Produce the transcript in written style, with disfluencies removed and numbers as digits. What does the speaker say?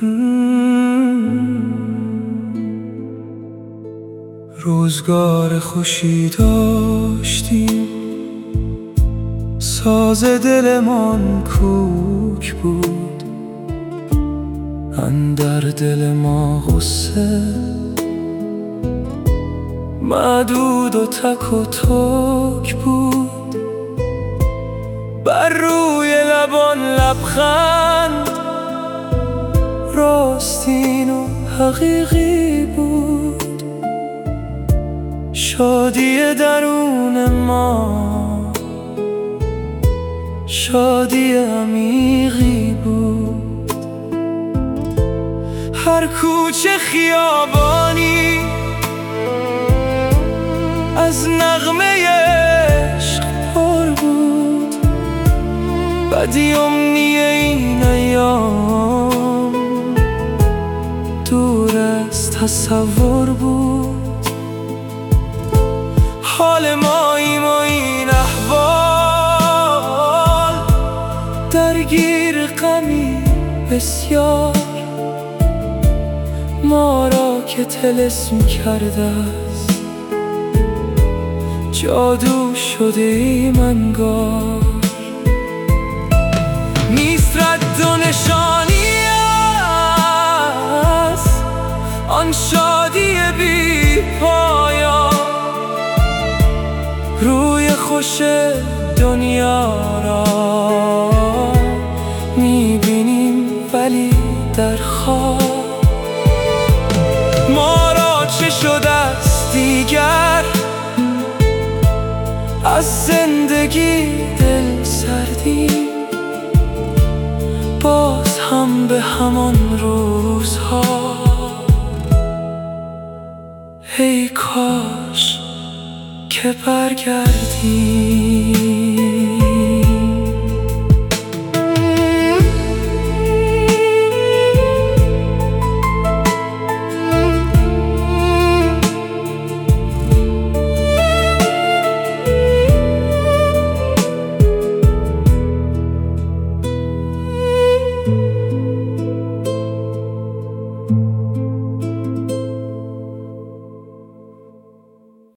روزگار خوشی داشتیم، ساز دلمان کوک بود، اندر دل ما غصه معدود و تک و تک بود. بر روی لبان لبخند راستین و حقیقی بود. شادی درون ما شادی عمیقی بود. هر کوچه خیابانی از نغمه عشق پر بود. بدی امنی این ایام دور از تصور بود. حال ماییم و این احوال درگیر غمی بسیار. ما را که طلسم کرده است جادو شده ایم انگار. نیست رد و نشانی است آن شادی بی پایان. روی خوش دنیا را میبینیم ولی در خواب. ما را چه شده است دیگر از زندگی دل سردیم. باز هم به همان روزها ای کاش که برگردیم.